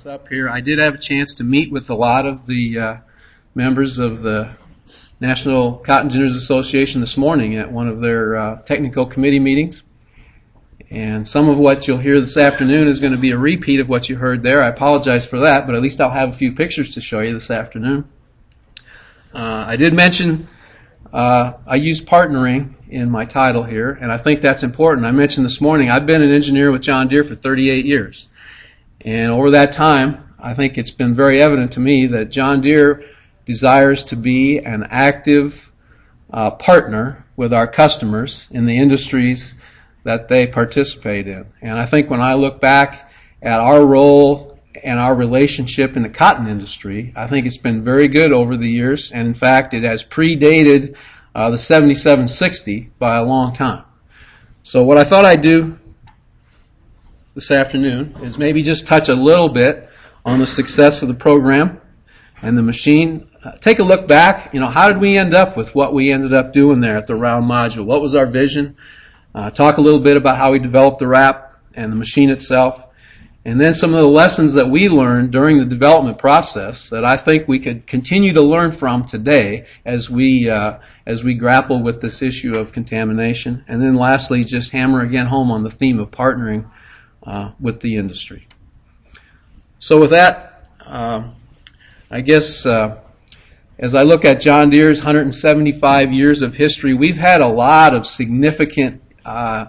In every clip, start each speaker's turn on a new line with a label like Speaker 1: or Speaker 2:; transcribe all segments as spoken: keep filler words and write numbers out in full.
Speaker 1: up here. I did have a chance to meet with a lot of the uh, members of the National Cotton Ginners Association this morning at one of their uh, technical committee meetings. And some of what you'll hear this afternoon is going to be a repeat of what you heard there. I apologize for that, but at least I'll have a few pictures to show you this afternoon. Uh, I did mention uh, I use partnering in my title here, and I think that's important. I mentioned this morning I've been an engineer with John Deere for thirty-eight years. And over that time, I think it's been very evident to me that John Deere desires to be an active uh, partner with our customers in the industries that they participate in. And I think when I look back at our role and our relationship in the cotton industry, I think it's been very good over the years. And in fact, it has predated uh, the seventy-seven sixty by a long time. So what I thought I'd do this afternoon is maybe just touch a little bit on the success of the program and the machine. Uh, take a look back. You know, how did we end up with what we ended up doing there at the round module? What was our vision? Uh, talk a little bit about how we developed the wrap and the machine itself. And then some of the lessons that we learned during the development process that I think we could continue to learn from today as we uh, as we grapple with this issue of contamination. And then lastly, just hammer again home on the theme of partnering Uh, with the industry. So with that, uh, I guess uh, as I look at John Deere's one hundred seventy-five years of history, we've had a lot of significant uh,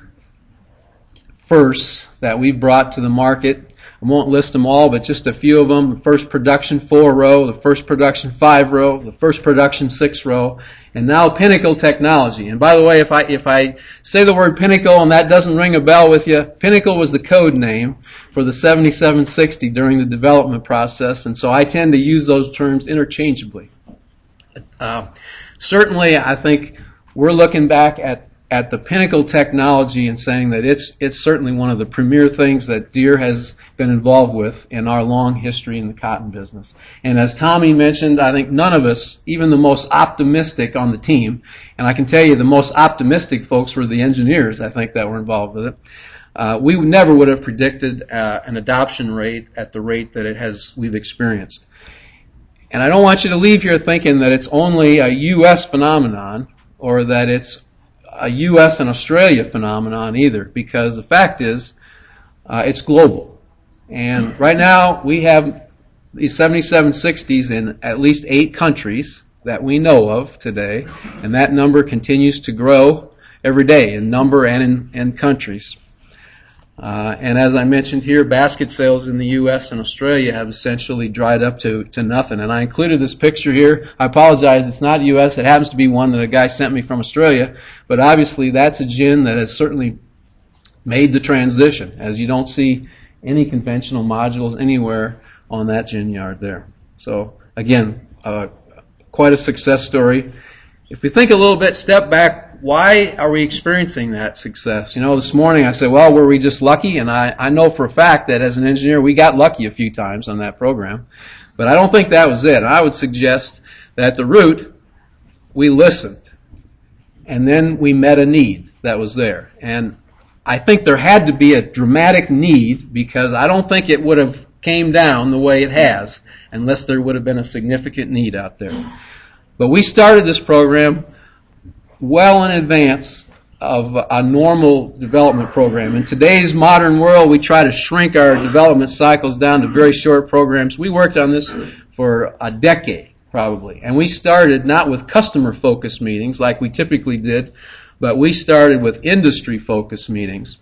Speaker 1: firsts that we've brought to the market. I won't list them all, but just a few of them. The first production four row, the first production five row, the first production six row, and now Pinnacle technology. And by the way, if I if I say the word Pinnacle and that doesn't ring a bell with you, Pinnacle was the code name for the seventy-seven sixty during the development process, and so I tend to use those terms interchangeably. Uh, certainly, I think we're looking back at at the Pinnacle technology and saying that it's it's certainly one of the premier things that Deere has been involved with in our long history in the cotton business. And as Tommy mentioned, I think none of us, even the most optimistic on the team, and I can tell you the most optimistic folks were the engineers, I think, that were involved with it, uh, we never would have predicted uh, an adoption rate at the rate that it has we've experienced. And I don't want you to leave here thinking that it's only a U S phenomenon or that it's a U S and Australia phenomenon either, because the fact is uh, it's global. And right now we have these seventy-seven sixties in at least eight countries that we know of today, and that number continues to grow every day in number and in, in countries. Uh, and as I mentioned here, basket sales in the U S and Australia have essentially dried up to, to nothing. And I included this picture here. I apologize, it's not U S. It happens to be one that a guy sent me from Australia. But obviously that's a gin that has certainly made the transition, as you don't see any conventional modules anywhere on that gin yard there. So again, uh, quite a success story. If we think a little bit, step back, why are we experiencing that success? You know, this morning I said, well, were we just lucky? And I, I know for a fact that as an engineer, we got lucky a few times on that program. But I don't think that was it. I would suggest that at the root, we listened. And then we met a need that was there. And I think there had to be a dramatic need, because I don't think it would have came down the way it has unless there would have been a significant need out there. But we started this program well in advance of a normal development program. In today's modern world, we try to shrink our development cycles down to very short programs. We worked on this for a decade, probably. And we started not with customer-focused meetings like we typically did, but we started with industry-focused meetings.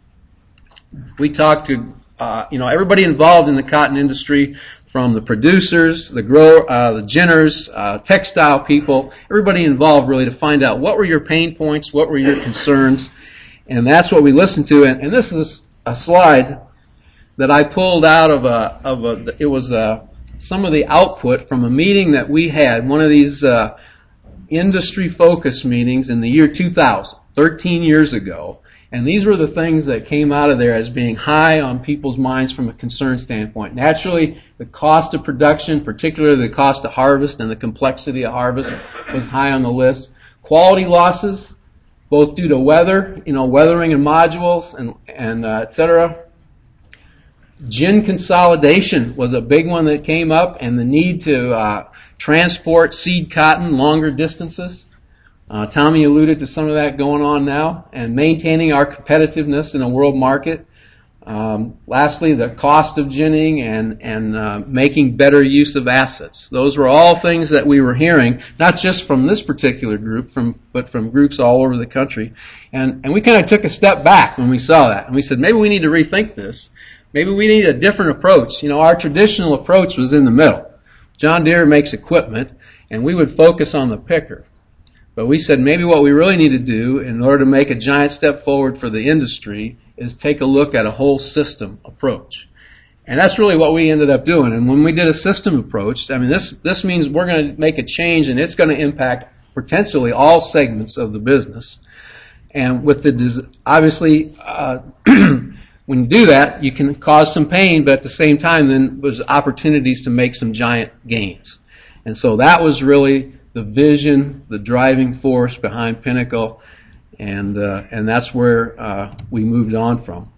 Speaker 1: We talked to, uh, you know, everybody involved in the cotton industry, from the producers, the grow, uh, the ginners, uh, textile people, everybody involved really to find out what were your pain points, what were your concerns, and that's what we listened to. And, and this is a slide that I pulled out of a, of a, it was a, some of the output from a meeting that we had, one of these uh, industry-focused meetings in the year two thousand, thirteen years ago. And these were the things that came out of there as being high on people's minds from a concern standpoint. Naturally, the cost of production, particularly the cost of harvest and the complexity of harvest, was high on the list. Quality losses, both due to weather, you know, weathering in modules and, and uh, et cetera. Gin consolidation was a big one that came up, and the need to uh, transport seed cotton longer distances. Uh, Tommy alluded to some of that going on now, and maintaining our competitiveness in a world market. Um, lastly, the cost of ginning and and uh, making better use of assets. Those were all things that we were hearing, not just from this particular group, from but from groups all over the country. And and we kind of took a step back when we saw that, and we said maybe we need to rethink this. Maybe we need a different approach. You know, our traditional approach was in the middle. John Deere makes equipment, and we would focus on the picker. But we said maybe what we really need to do in order to make a giant step forward for the industry is take a look at a whole system approach. And that's really what we ended up doing. And when we did a system approach, I mean, this, this means we're going to make a change, and it's going to impact potentially all segments of the business. And with the, obviously, uh, when you do that, you can cause some pain, but at the same time, then there's opportunities to make some giant gains. And so that was really the vision, the driving force behind Pinnacle, and uh, and that's where uh, we moved on from.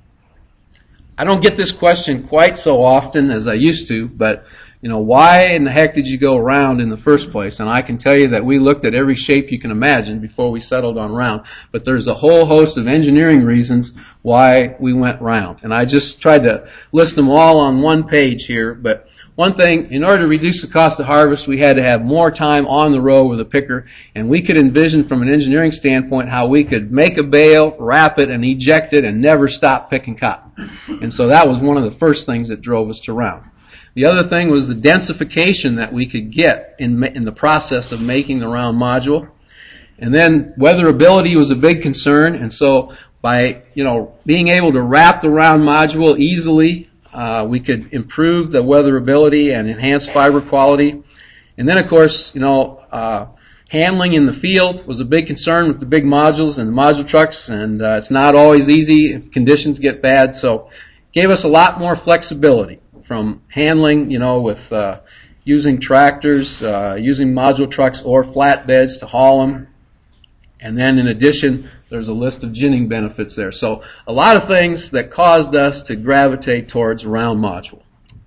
Speaker 1: I don't get this question quite so often as I used to, but you know, why in the heck did you go round in the first place? And I can tell you that we looked at every shape you can imagine before we settled on round. But there's a whole host of engineering reasons why we went round. And I just tried to list them all on one page here. But one thing, in order to reduce the cost of harvest, we had to have more time on the row with a picker. And we could envision from an engineering standpoint how we could make a bale, wrap it, and eject it and never stop picking cotton. And so that was one of the first things that drove us to round. The other thing was the densification that we could get in in the process of making the round module. And then weatherability was a big concern, and so by, you know, being able to wrap the round module easily, uh, we could improve the weatherability and enhance fiber quality. And then, of course, you know, uh, handling in the field was a big concern with the big modules and the module trucks, and uh, it's not always easy if conditions get bad, so it gave us a lot more flexibility. From handling, you know, with uh, using tractors, uh, using module trucks or flatbeds to haul them. And then in addition, there's a list of ginning benefits there. So a lot of things that caused us to gravitate towards a round module.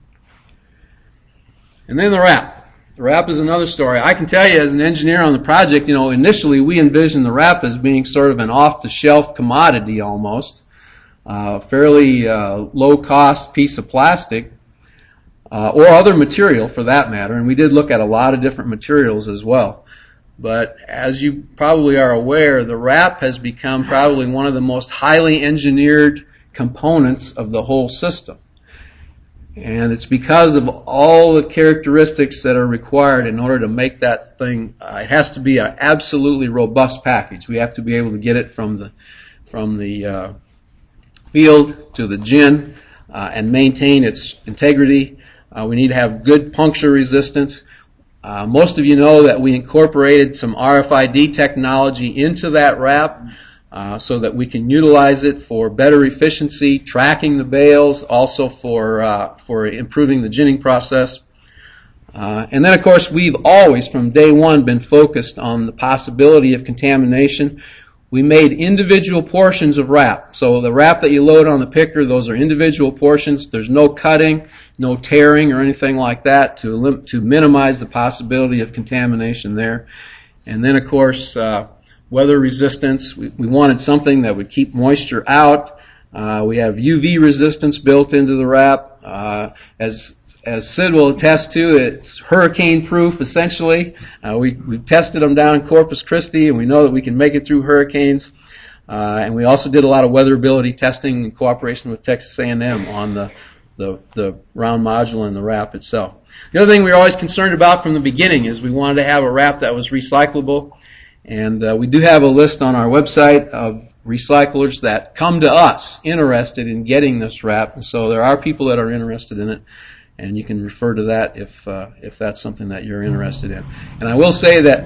Speaker 1: And then the wrap. The wrap is another story. I can tell you as an engineer on the project, you know, initially we envisioned the wrap as being sort of an off-the-shelf commodity almost. Uh, fairly uh, low-cost piece of plastic. Uh, or other material for that matter, and we did look at a lot of different materials as well. But as you probably are aware, the wrap has become probably one of the most highly engineered components of the whole system. And it's because of all the characteristics that are required in order to make that thing, uh, it has to be an absolutely robust package. We have to be able to get it from the, from the uh, field to the gin uh, and maintain its integrity. Uh, we need to have good puncture resistance. Uh, most of you know that we incorporated some R F I D technology into that wrap uh, so that we can utilize it for better efficiency, tracking the bales, also for uh, for improving the ginning process. Uh, and then, of course, we've always, from day one, been focused on the possibility of contamination. We made individual portions of wrap. So the wrap that you load on the picker, those are individual portions. There's no cutting, no tearing or anything like that to lim- to minimize the possibility of contamination there. And then, of course, uh, weather resistance. We, we wanted something that would keep moisture out. Uh, we have U V resistance built into the wrap. Uh, as As Sid will attest to, it's hurricane-proof, essentially. Uh, we, we've tested them down in Corpus Christi, and we know that we can make it through hurricanes. Uh, and we also did a lot of weatherability testing in cooperation with Texas A and M on the, the, the round module and the wrap itself. The other thing we were always concerned about from the beginning is we wanted to have a wrap that was recyclable. And uh, we do have a list on our website of recyclers that come to us interested in getting this wrap. And so there are people that are interested in it. And you can refer to that if uh, if that's something that you're interested in. And I will say that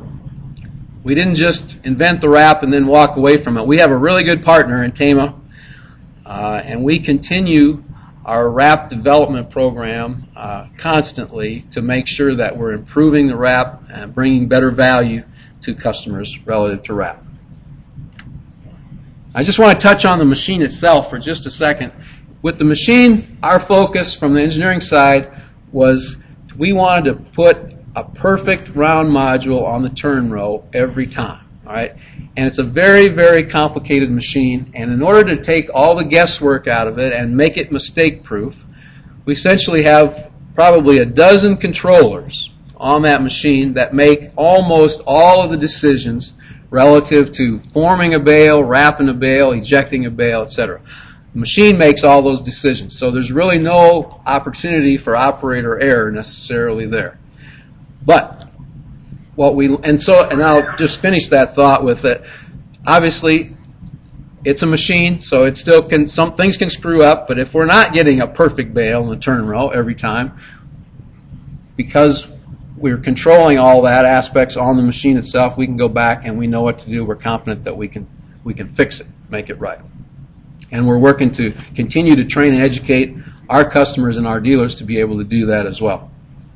Speaker 1: we didn't just invent the wrap and then walk away from it. We have a really good partner in Tama, uh, and we continue our wrap development program uh, constantly to make sure that we're improving the wrap and bringing better value to customers relative to wrap. I just want to touch on the machine itself for just a second. with the machine, our focus from the engineering side was we wanted to put a perfect round module on the turn row every time. All right? And it's a very, very complicated machine, and in order to take all the guesswork out of it and make it mistake-proof, we essentially have probably a dozen controllers on that machine that make almost all of the decisions relative to forming a bale, wrapping a bale, ejecting a bale, et cetera. The machine makes all those decisions, so there's really no opportunity for operator error necessarily there. But what we and so and I'll just finish that thought with it. Obviously, it's a machine, so it still can some things can screw up. But if we're not getting a perfect bale in the turn row every time, because we're controlling all that aspects on the machine itself, we can go back and we know what to do. We're confident that we can we can fix it, make it right. And we're working to continue to train and educate our customers and our dealers to be able to do that as well.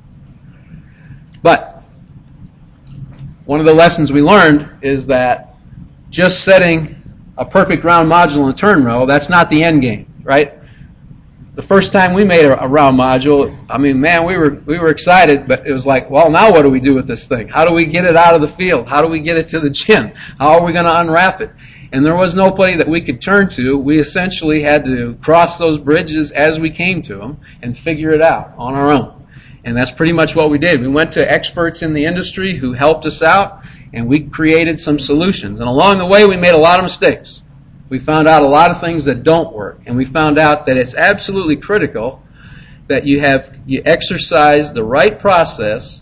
Speaker 1: But one of the lessons we learned is that just setting a perfect round module in the turn row, that's not the end game, right? The first time we made a, a round module, I mean, man, we were we were excited, but it was like, well, now what do we do with this thing? How do we get it out of the field? How do we get it to the gin? How are we going to unwrap it? And there was nobody that we could turn to. We essentially had to cross those bridges as we came to them and figure it out on our own. And that's pretty much what we did. We went to experts in the industry who helped us out, and we created some solutions. And along the way, we made a lot of mistakes. We found out a lot of things that don't work, and we found out that it's absolutely critical that you have you exercise the right process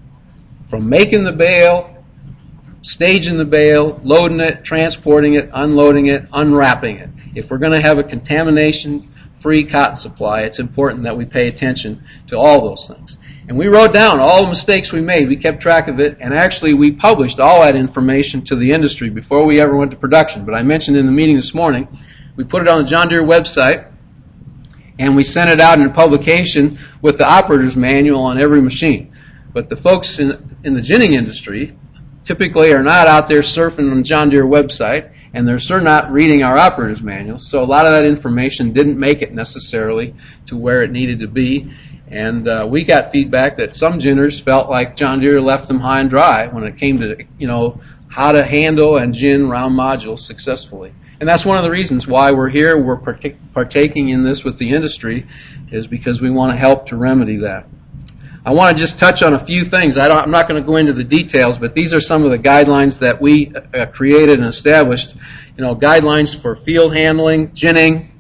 Speaker 1: from making the bale, staging the bale, loading it, transporting it, unloading it, unwrapping it. If we're going to have a contamination-free cotton supply, it's important that we pay attention to all those things. And we wrote down all the mistakes we made. We kept track of it, and actually we published all that information to the industry before we ever went to production. But I mentioned in the meeting this morning, we put it on the John Deere website, and we sent it out in a publication with the operator's manual on every machine. But the folks in, in the ginning industry typically are not out there surfing on the John Deere website, and they're certainly not reading our operator's manual. So a lot of that information didn't make it necessarily to where it needed to be. And uh, we got feedback that some ginners felt like John Deere left them high and dry when it came to, you know, how to handle and gin round modules successfully. And that's one of the reasons why we're here. We're partic- partaking in this with the industry, is because we want to help to remedy that. I want to just touch on a few things. I don't, I'm not going to go into the details, but these are some of the guidelines that we uh, created and established. You know, guidelines for field handling, ginning.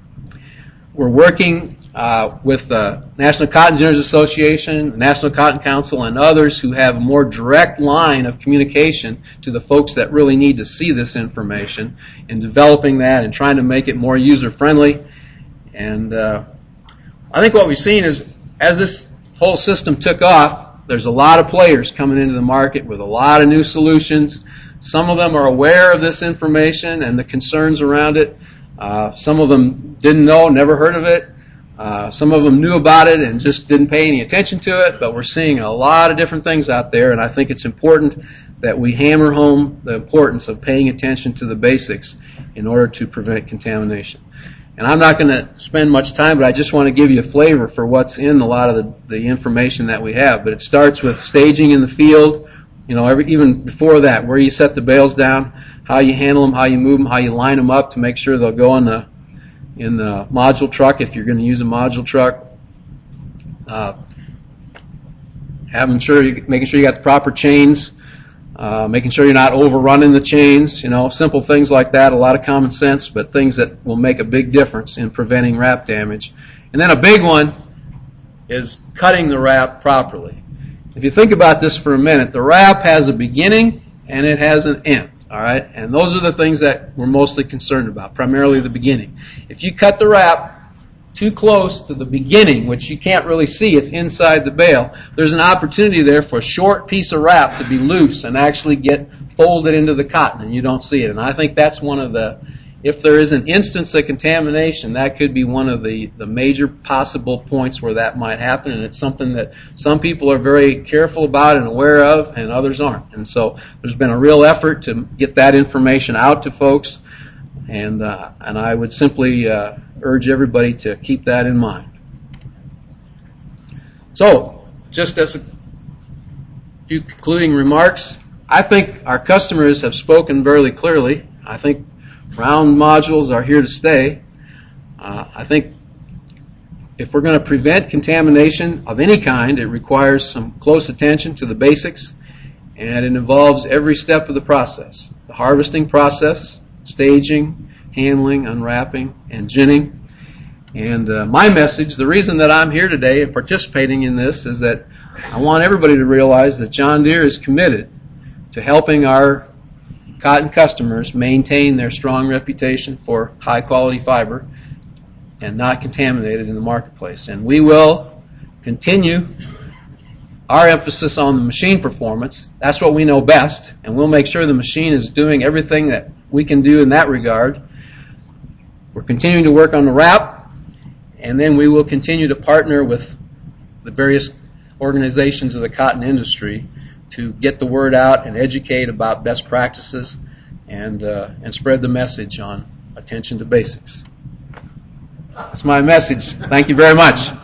Speaker 1: We're working uh, with the National Cotton Ginners Association, the National Cotton Council, and others who have a more direct line of communication to the folks that really need to see this information, in developing that and trying to make it more user-friendly. And uh, I think what we've seen is, as this whole system took off, there's a lot of players coming into the market with a lot of new solutions. Some of them are aware of this information and the concerns around it. Uh, some of them didn't know, never heard of it. Uh, some of them knew about it and just didn't pay any attention to it, but we're seeing a lot of different things out there, and I think it's important that we hammer home the importance of paying attention to the basics in order to prevent contamination. And I'm not going to spend much time, but I just want to give you a flavor for what's in a lot of the, the information that we have. But it starts with staging in the field, you know, every, even before that, where you set the bales down, how you handle them, how you move them, how you line them up to make sure they'll go in the in the module truck if you're going to use a module truck. Uh, having sure you, making sure you got the proper chains, uh, making sure you're not overrunning the chains. You know, simple things like that. A lot of common sense, but things that will make a big difference in preventing wrap damage. And then a big one is cutting the wrap properly. If you think about this for a minute, the wrap has a beginning and it has an end. All right, and those are the things that we're mostly concerned about, primarily the beginning. If you cut the wrap too close to the beginning, which you can't really see, it's inside the bale, there's an opportunity there for a short piece of wrap to be loose and actually get folded into the cotton, and you don't see it. And I think that's one of the, if there is an instance of contamination, that could be one of the, the major possible points where that might happen, and it's something that some people are very careful about and aware of, and others aren't. And so there's been a real effort to get that information out to folks, and uh, and I would simply uh, urge everybody to keep that in mind. So, just as a few concluding remarks, I think our customers have spoken very clearly. I think round modules are here to stay. Uh, I think if we're going to prevent contamination of any kind, it requires some close attention to the basics, and it involves every step of the process. The harvesting process, staging, handling, unwrapping, and ginning. And uh, my message, the reason that I'm here today and participating in this is that I want everybody to realize that John Deere is committed to helping our cotton customers maintain their strong reputation for high quality fiber and not contaminated in the marketplace. And we will continue our emphasis on the machine performance. That's what we know best, and we'll make sure the machine is doing everything that we can do in that regard. We're continuing to work on the wrap, and then we will continue to partner with the various organizations of the cotton industry to get the word out and educate about best practices and uh, and spread the message on attention to basics. That's my message. Thank you very much.